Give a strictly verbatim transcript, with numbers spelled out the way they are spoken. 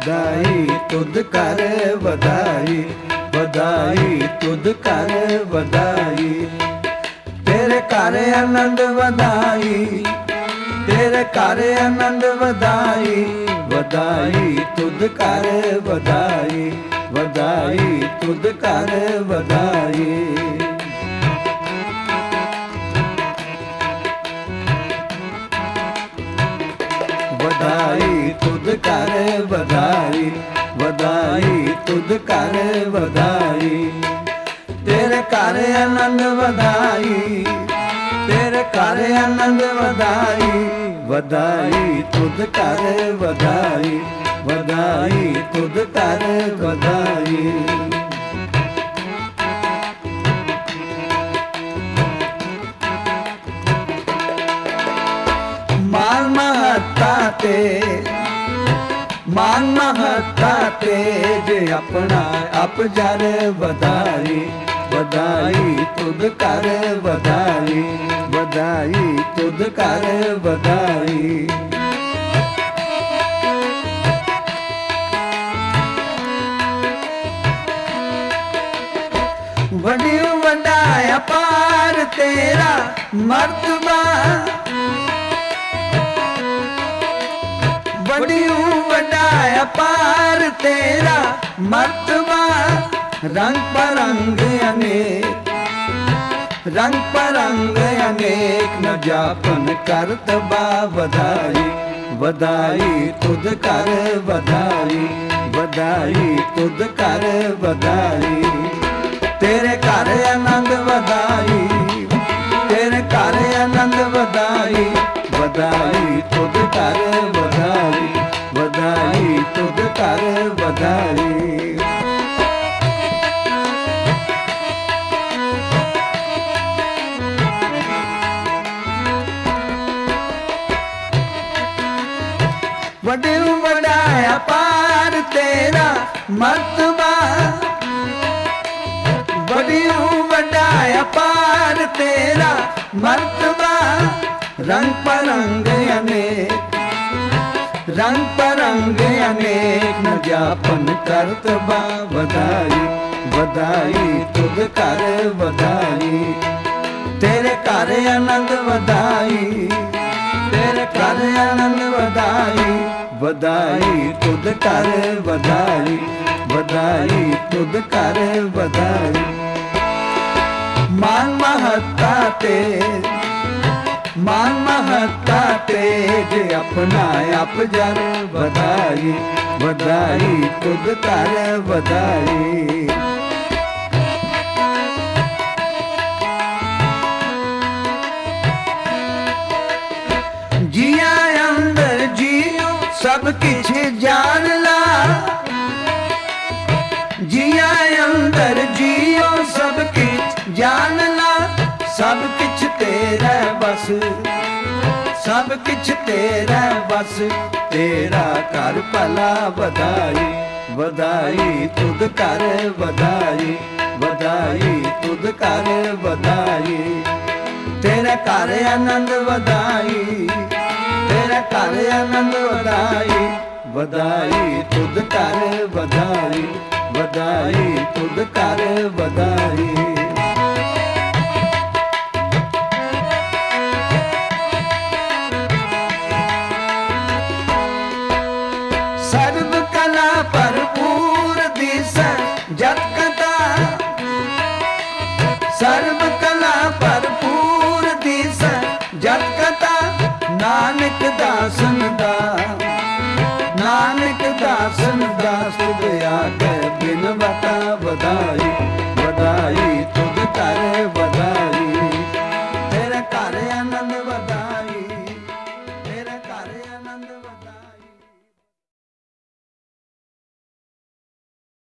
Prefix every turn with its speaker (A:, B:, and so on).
A: ਵਧਾਈ ਤੁਧ ਕਰ ਵਧਾਈ, ਵਧਾਈ ਤੁਧ ਕਰ ਵਧਾਈ। ਤੇਰੇ ਘਰ ਆਨੰਦ ਵਧਾਈ, ਤੇਰੇ ਘਰ ਆਨੰਦ ਵਧਾਈ, ਵਧਾਈ ਤੁਧ ਕਰ ਵਧਾਈ, ਵਧਾਈ ਤੁਧ ਕਰ ਵਧਾਈ। ਵਧਾਈ ਤੁਧ ਕਰ ਵਧਾਈ, ਵਧਾਈ ਤੁਧ ਕਰ ਵਧਾਈ। ਤੇਰੇ ਘਰ ਆਨੰਦ ਵਧਾਈ, ਤੇਰੇ ਘਰ ਆਨੰਦ ਵਧਾਈ, ਵਧਾਈ ਤੁਧ ਕਰ ਵਧਾਈ, ਵਧਾਈ ਤੁਧ ਕਰ ਵਧਾਈ। ਮਾਨ ਮਹੱਤਾ ਤੇ, ਮਾਨ ਮਹੱਤਾ ਤੇ ਜੇ ਆਪਣਾ ਆਪ ਜਰ ਵਧਾਈ, ਵਧਾਈ ਤੁਧ ਕਰ ਵਧਾਈ, ਵਧਾਈ ਤੁਧ ਕਰ ਵਧਾਈ। ਵੱਡੀ ਵੱਡਾ ਅਪਾਰ ਤੇਰਾ ਮਰਤਬਾ, ਵੱਡੀ ਵੱਡਾ ਅਪਾਰ ਤੇਰਾ ਮਰਤਬਾ। रंग परंग अनेक, रंग परंग अनेक न जापन करत बा ਵਧਾਈ, ਵਧਾਈ ਤੁਧ ਕਰ ਵਧਾਈ, ਵਧਾਈ ਤੁਧ ਕਰ ਵਧਾਈ। ਤੇਰੇ ਘਰ ਆਨੰਦ ਵਧਾਈ, ਤੇਰੇ ਘਰ ਆਨੰਦ ਵਧਾਈ, ਵਧਾਈ ਤੁਧ ਕਰ ਵਧਾਈ, ਵਧਾਈ ਤੁਧ ਕਰ ਵਧਾਈ। ਵੱਡੇ ਵੱਡਾ ਅਪਾਰ ਤੇਰਾ ਮਰਤਬਾ, ਵੱਡੀ ਵੱਡਾ ਅਪਾਰ ਤੇਰਾ ਮਰਤਬਾ। ਰੰਗ ਪਰੰਗ ਅਨੇਕ, ਰੰਗ ਪਰੰਗ ਅਨੇਕ ਨ ਜਾਪਨ ਕਰਤ ਬਾ ਵਧਾਈ, ਵਧਾਈ ਤੁਧ ਕਰ ਵਧਾਈ। ਤੇਰੇ ਘਰ ਆਨੰਦ ਵਧਾਈ, ਤੇਰੇ ਘਰ ਆਨੰਦ ਵਧਾਈ, ਵਧਾਈ ਤੁਧ ਕਰ ਵਧਾਈ, ਵਧਾਈ ਤੁਧ ਕਰ ਵਧਾਈ। ਮਾਨ ਮਹੱਤਾ ਤੇ, ਮਾਨ ਮਹੱਤਾ ਤੇ ਜੇ ਆਪਣਾ ਆਪ ਜਰ ਵਧਾਈ, ਵਧਾਈ ਤੁਧ ਕਰ ਵਧਾਈ। जिया अंदर जियो सब किछ जान ला, जिया अंदर जियो सब किछ जान ला। सब किछ तेरा बस, सब किछ तेरा बस, तेरा कर भला ਵਧਾਈ, ਵਧਾਈ ਤੁਧ ਕਰ ਵਧਾਈ, ਵਧਾਈ ਤੁਧ ਕਰ ਵਧਾਈ। ਤੇਰੇ ਘਰ ਆਨੰਦ ਵਧਾਈ, ਤੇਰੇ ਘਰ ਆਨੰਦ ਵਧਾਈ, ਵਧਾਈ ਤੁਧ ਕਰ ਵਧਾਈ, ਵਧਾਈ ਤੁਧ ਕਰ ਵਧਾਈ। ਸਰਬ ਕਲਾ ਭਰਪੂਰ ਦਿਸੈ ਜਤ ਕਥਾ, ਸਰਬ ਕਲਾ ਭਰਪੂਰ ਦਿਸੈ ਜਤ ਕਥਾ। ਨਾਨਕ ਦਾਸਨ ਦਾ, ਨਾਨਕ ਦਾਸਨ ਦਾ ਤੁਧ ਆਗੇ ਬਿਨ ਬਤਾ ਵਧਾਈ,